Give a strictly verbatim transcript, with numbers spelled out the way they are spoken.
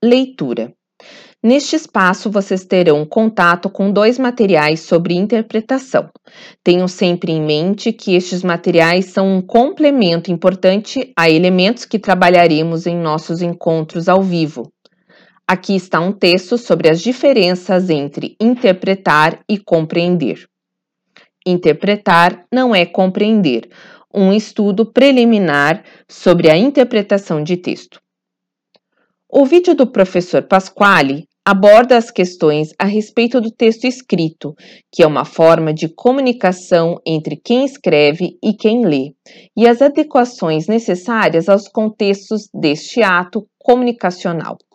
Leitura. Neste espaço, vocês terão contato com dois materiais sobre interpretação. Tenham sempre em mente que estes materiais são um complemento importante a elementos que trabalharemos em nossos encontros ao vivo. Aqui está um texto sobre as diferenças entre interpretar e compreender. Interpretar não é compreender. Um estudo preliminar sobre a interpretação de texto. O vídeo do professor Pasquale aborda as questões a respeito do texto escrito, que é uma forma de comunicação entre quem escreve e quem lê, e as adequações necessárias aos contextos deste ato comunicacional.